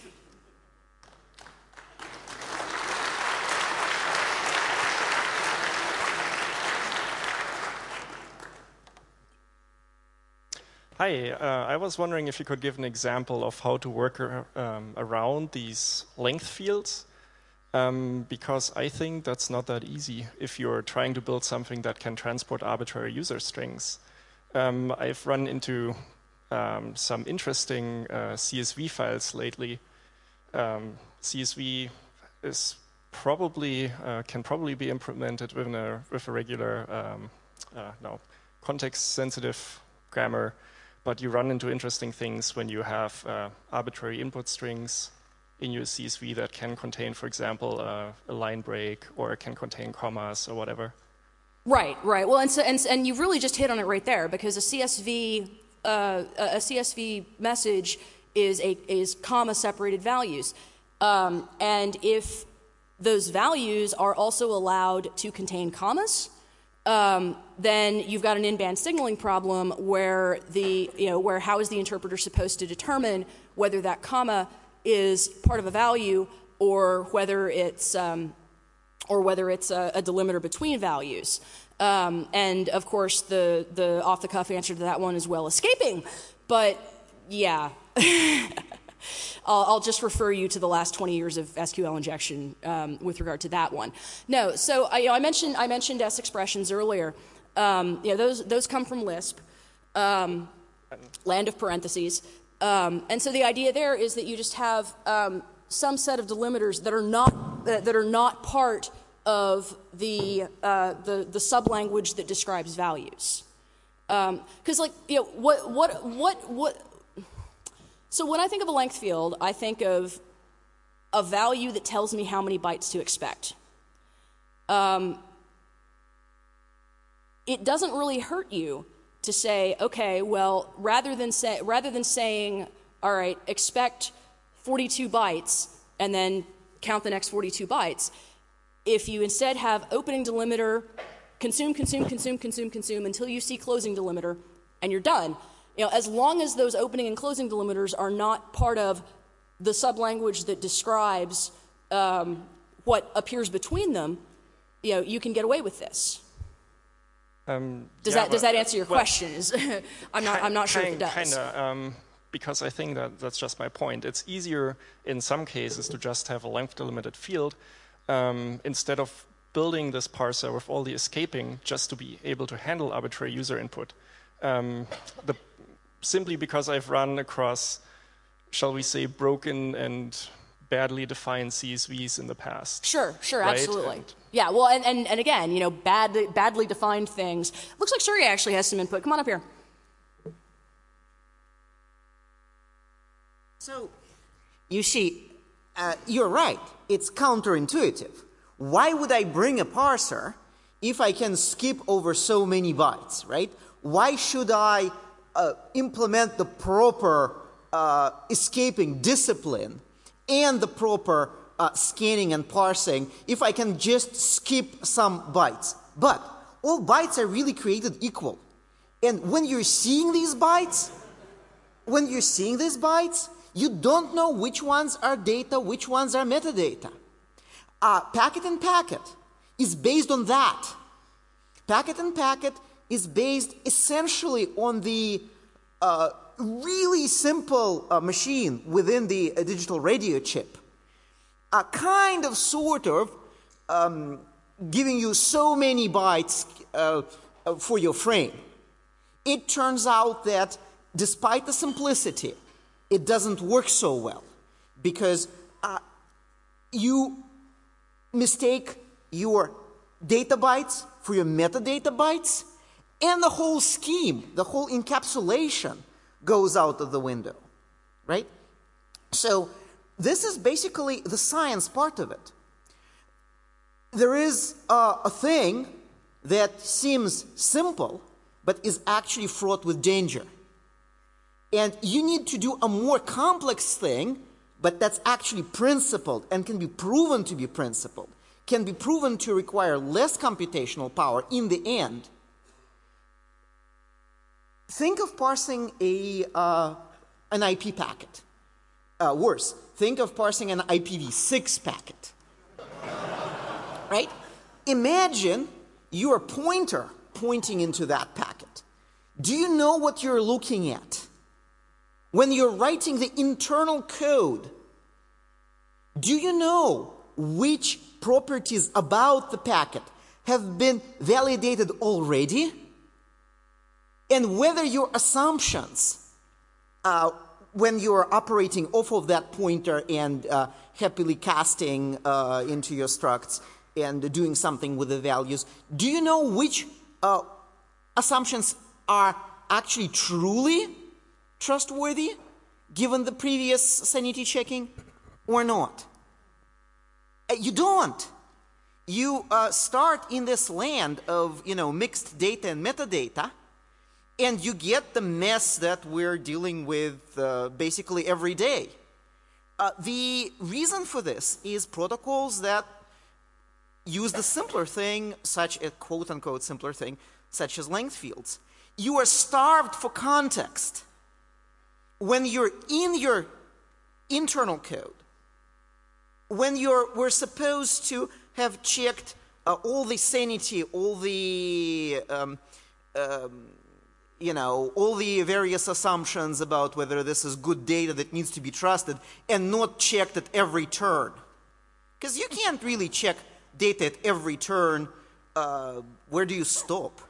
Hi, uh, I was wondering if you could give an example of how to work ar um, around these length fields, um, because I think that's not that easy if you're trying to build something that can transport arbitrary user strings. Um, I've run into um, some interesting uh, C S V files lately. Um, C S V is probably uh, can probably be implemented with a with a regular um, uh, no context-sensitive grammar. But you run into interesting things when you have uh, arbitrary input strings in your C S V that can contain, for example, uh, a line break, or can contain commas or whatever. Right, right. Well, and so, and, and you've really just hit on it right there, because a C S V uh, a C S V message is a is comma separated values, um, and if those values are also allowed to contain commas, Um, then you've got an in-band signaling problem where the, you know, where how is the interpreter supposed to determine whether that comma is part of a value or whether it's, um, or whether it's a, a delimiter between values. Um, and of course, the, the off-the-cuff answer to that one is well escaping. But yeah. I'll, I'll just refer you to the last twenty years of S Q L injection um, with regard to that one. No, so I, you know, I mentioned I mentioned S expressions earlier. Um, you know, those those come from Lisp, um, land of parentheses, um, and so the idea there is that you just have um, some set of delimiters that are not uh, that are not part of the uh, the the sublanguage that describes values. Because um, like you know what what what what. So when I think of a length field, I think of a value that tells me how many bytes to expect. Um, it doesn't really hurt you to say, okay, well, rather than say, rather than saying, all right, expect forty-two bytes and then count the next forty-two bytes, if you instead have opening delimiter, consume, consume, consume, consume, consume until you see closing delimiter, and you're done. You know, as long as those opening and closing delimiters are not part of the sublanguage that describes um, what appears between them, you know, you can get away with this. Um, does yeah, that does well, that answer your well, question? Is I'm not I'm not sure if it does. Kinda, um, because I think that that's just my point. It's easier in some cases to just have a length delimited field um, instead of building this parser with all the escaping just to be able to handle arbitrary user input. Um, the, simply because I've run across, shall we say, broken and badly defined C S Vs in the past. Sure, sure, right? absolutely. And yeah, well, and, and, and again, you know, bad, badly defined things. Looks like Sergey actually has some input. Come on up here. So, you see, uh, you're right. It's counterintuitive. Why would I bring a parser if I can skip over so many bytes, right? Why should I uh, implement the proper uh, escaping discipline and the proper uh, scanning and parsing if I can just skip some bytes? But all bytes are really created equal. And when you're seeing these bytes, when you're seeing these bytes, you don't know which ones are data, which ones are metadata. Uh, packet and packet is based on that. Packet and packet is based essentially on the uh, really simple uh, machine within the uh, digital radio chip. A kind of, sort of, um, giving you so many bytes uh, uh, for your frame. It turns out that despite the simplicity, it doesn't work so well because uh, you mistake your data bytes for your metadata bytes, and the whole scheme, the whole encapsulation goes out of the window, right? So this is basically the science part of it. There is uh, a thing that seems simple, but is actually fraught with danger. And you need to do a more complex thing, but that's actually principled and can be proven to be principled, can be proven to require less computational power in the end. Think of parsing a, uh, an I P packet. Uh, worse, think of parsing an I P v six packet. Right? Imagine your pointer pointing into that packet. Do you know what you're looking at? When you're writing the internal code, do you know which properties about the packet have been validated already? And whether your assumptions, uh, when you're operating off of that pointer and uh, happily casting uh, into your structs and doing something with the values, do you know which uh, assumptions are actually truly trustworthy, given the previous sanity checking, or not? Uh, you don't. You uh, start in this land of, you know, mixed data and metadata, and you get the mess that we're dealing with uh, basically every day. Uh, the reason for this is protocols that use the simpler thing, such a quote-unquote simpler thing, such as length fields. You are starved for context. When you're in your internal code, when you're, we're supposed to have checked uh, all the sanity, all the, um, um, you know, all the various assumptions about whether this is good data that needs to be trusted, and not checked at every turn. Because you can't really check data at every turn. Uh, where do you stop?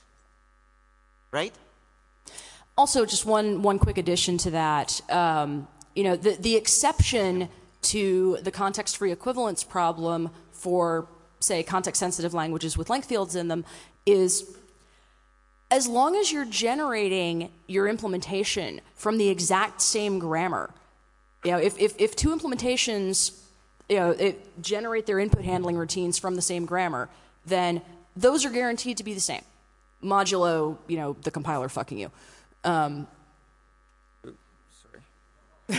Right? Also, just one, one quick addition to that. Um, you know, the, the exception to the context-free equivalence problem for, say, context-sensitive languages with length fields in them is as long as you're generating your implementation from the exact same grammar. You know, if, if, if two implementations you know, it generate their input handling routines from the same grammar, then those are guaranteed to be the same, modulo, you know, the compiler fucking you. Um, Sorry.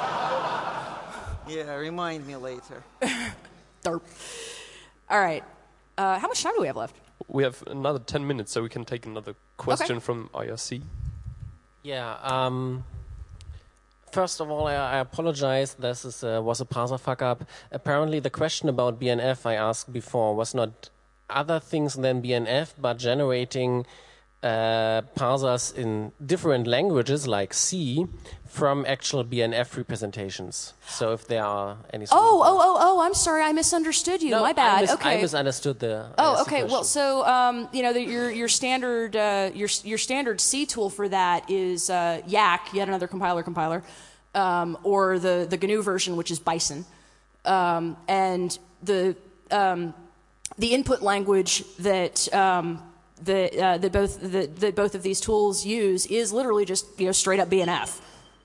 Yeah, remind me later. Derp. All right. Uh, how much time do we have left? We have another ten minutes, so we can take another question Okay. from I R C. Yeah. Um, first of all, I, I apologize. This is, uh, was a parser fuck up. Apparently, the question about B N F I asked before was not other things than B N F, but generating uh, parsers in different languages like C from actual B N F representations. So if there are any... Oh, oh, oh, oh, I'm sorry. I misunderstood you. No, My bad. I mis- okay. I misunderstood the... Oh, I S C okay. Well, question. so um, you know, the, your your standard uh, your your standard C tool for that is uh, Yak, yet another compiler compiler, um, or the the G N U version, which is Bison, um, and the um, the input language that um, that uh, that both that, that both of these tools use is literally just, you know, straight up B N F.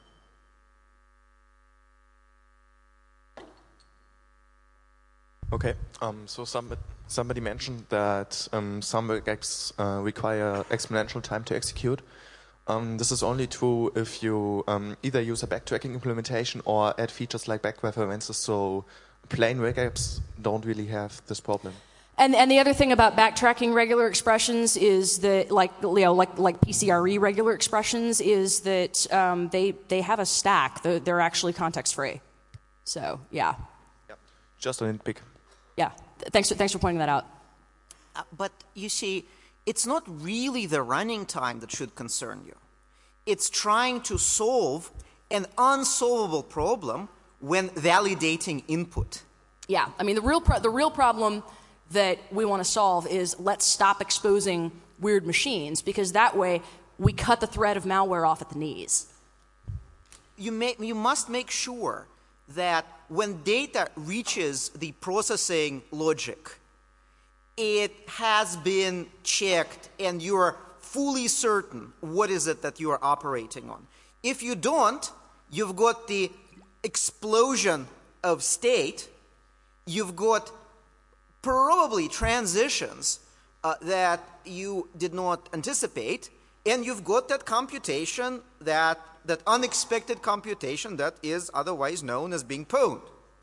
Okay, um, so somebody, somebody mentioned that um, some regex uh, require exponential time to execute. Um, this is only true if you um, either use a backtracking implementation or add features like back references, so plain regex don't really have this problem. And and the other thing about backtracking regular expressions is that, like, you know, like like P C R E regular expressions, is that um, they they have a stack. They're, they're actually context free. So yeah. Yep. Just a nitpick. Yeah. Thanks for, thanks for pointing that out. Uh, but you see, it's not really the running time that should concern you. It's trying to solve an unsolvable problem when validating input. Yeah. I mean, the real pro- the real problem that we want to solve is let's stop exposing weird machines, because that way we cut the threat of malware off at the knees. You may, you must make sure that when data reaches the processing logic, it has been checked and you're fully certain what is it that you are operating on. If you don't, you've got the explosion of state, you've got probably transitions uh, that you did not anticipate, and you've got that computation, that that unexpected computation that is otherwise known as being pwned.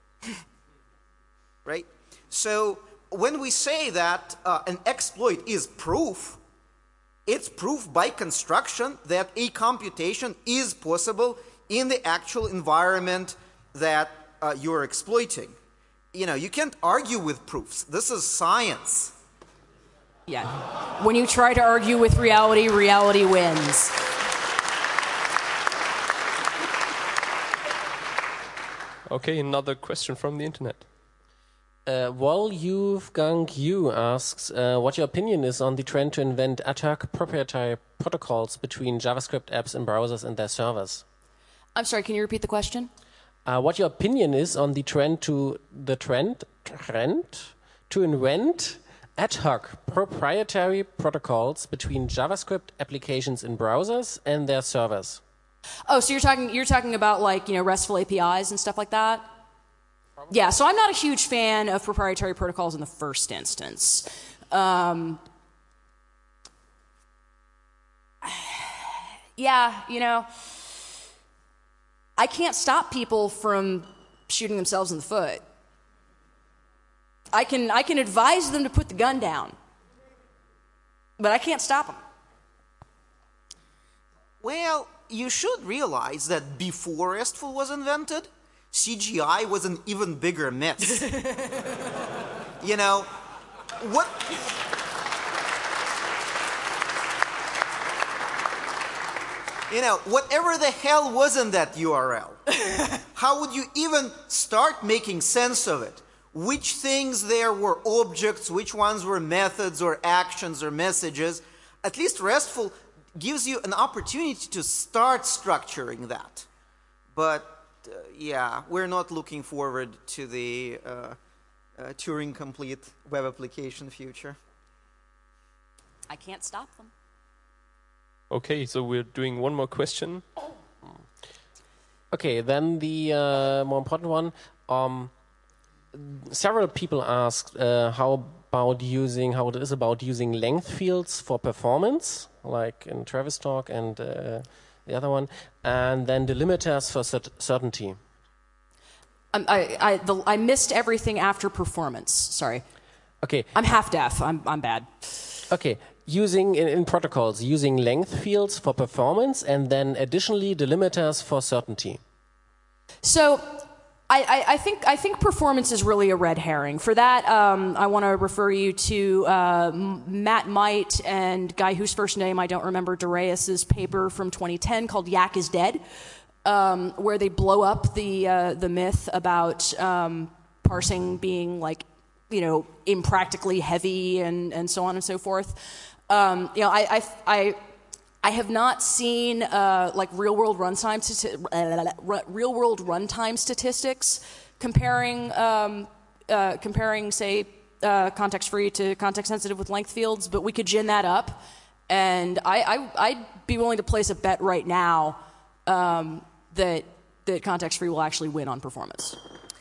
Right? So when we say that uh, an exploit is proof, it's proof by construction that a computation is possible in the actual environment that uh, you're exploiting. You know, you can't argue with proofs. This is science. Yeah. When you try to argue with reality, reality wins. Okay, another question from the internet. Uh, Wolfgang Yu asks uh, what your opinion is on the trend to invent ad hoc proprietary protocols between JavaScript apps and browsers and their servers. I'm sorry, can you repeat the question? Uh, what your opinion is on the trend to the trend trend to invent ad hoc proprietary protocols between JavaScript applications in browsers and their servers. Oh, so you're talking you're talking about, like, you know, RESTful A P Is and stuff like that? Probably. Yeah, so I'm not a huge fan of proprietary protocols in the first instance. Um, yeah, you know, I can't stop people from shooting themselves in the foot. I can I can advise them to put the gun down, but I can't stop them. Well, you should realize that before RESTful was invented, C G I was an even bigger mess. You know, what... You know, whatever the hell was in that U R L, how would you even start making sense of it? Which things there were objects, which ones were methods or actions or messages? At least RESTful gives you an opportunity to start structuring that. But, uh, yeah, we're not looking forward to the uh, uh, Turing-complete web application future. I can't stop them. Okay, so we're doing one more question. Okay, then the uh, more important one. Um, several people asked uh, how about using how it is about using length fields for performance, like in Travis' talk and uh, the other one, and then delimiters for cert certainty. Um, I I, the, I missed everything after performance. Sorry. Okay. I'm half deaf. I'm I'm bad. Okay. Using in, in protocols, using length fields for performance, and then additionally delimiters for certainty. So. I, I, I think I think performance is really a red herring. For that, um, I want to refer you to uh, Matt Might and guy whose first name I don't remember, Darius's paper from twenty ten called "Yak is Dead," um, where they blow up the uh, the myth about um, parsing being like, you know, impractically heavy and, and so on and so forth. Um, you know, I I. I I have not seen uh, like real-world runtime uh, real-world runtime statistics comparing um, uh, comparing say uh, context-free to context-sensitive with length fields, but we could gin that up, and I, I I'd be willing to place a bet right now um, that that context-free will actually win on performance.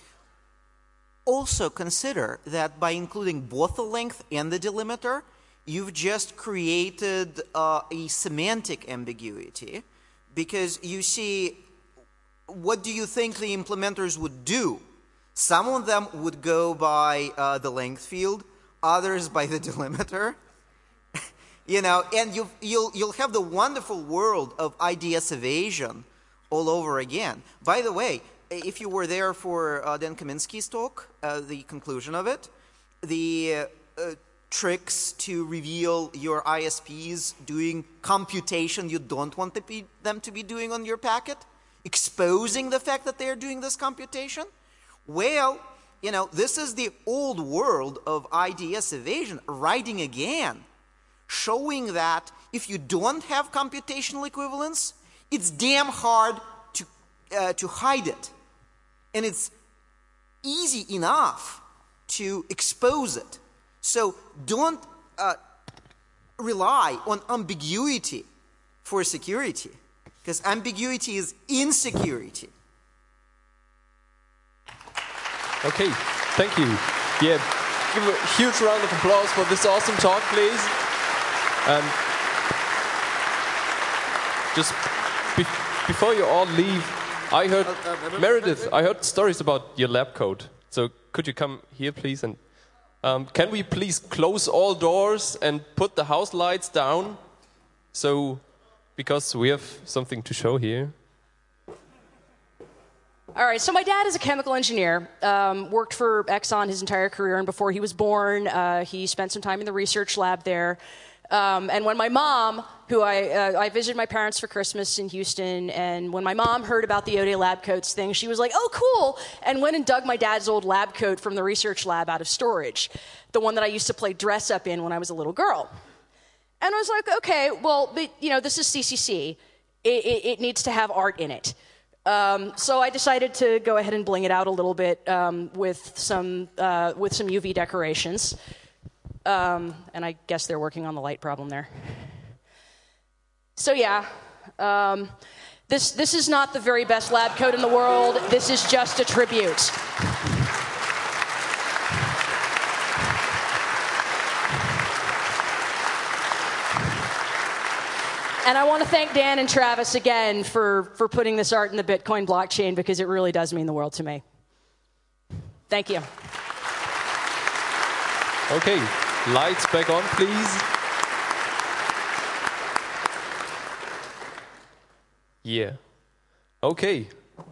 Also consider that by including both the length and the delimiter, you've just created uh, a semantic ambiguity, because you see, what do you think the implementers would do? Some of them would go by uh, the length field, others by the delimiter. You know, and you've, you'll, you'll have the wonderful world of I D S evasion all over again. By the way, if you were there for uh, Dan Kaminsky's talk, uh, the conclusion of it, the uh, tricks to reveal your I S Ps doing computation you don't want to be, them to be doing on your packet, exposing the fact that they're doing this computation. Well, you know, this is the old world of I D S evasion, writing again, showing that if you don't have computational equivalence, it's damn hard to, uh, to hide it. And it's easy enough to expose it. So don't uh, rely on ambiguity for security, because ambiguity is insecurity. Okay, thank you. Yeah, give a huge round of applause for this awesome talk, please. Um, just be before you all leave, I heard, Meredith, I heard stories about your lab code. So could you come here, please, and Um, can we please close all doors and put the house lights down? So, because we have something to show here. All right, so my dad is a chemical engineer, um, worked for Exxon his entire career, and before he was born, uh, he spent some time in the research lab there. Um, and when my mom, who I, uh, I visited my parents for Christmas in Houston, and when my mom heard about the O-Day lab coats thing, she was like, oh, cool, and went and dug my dad's old lab coat from the research lab out of storage, the one that I used to play dress up in when I was a little girl. And I was like, okay, well, but, you know, this is C C C. It, it, it needs to have art in it. Um, so I decided to go ahead and bling it out a little bit um, with some uh, with some U V decorations. Um, and I guess they're working on the light problem there. So yeah, um, this this is not the very best lab coat in the world. This is just a tribute. And I want to thank Dan and Travis again for, for putting this art in the Bitcoin blockchain, because it really does mean the world to me. Thank you. Okay, lights back on, please. Yeah. Okay.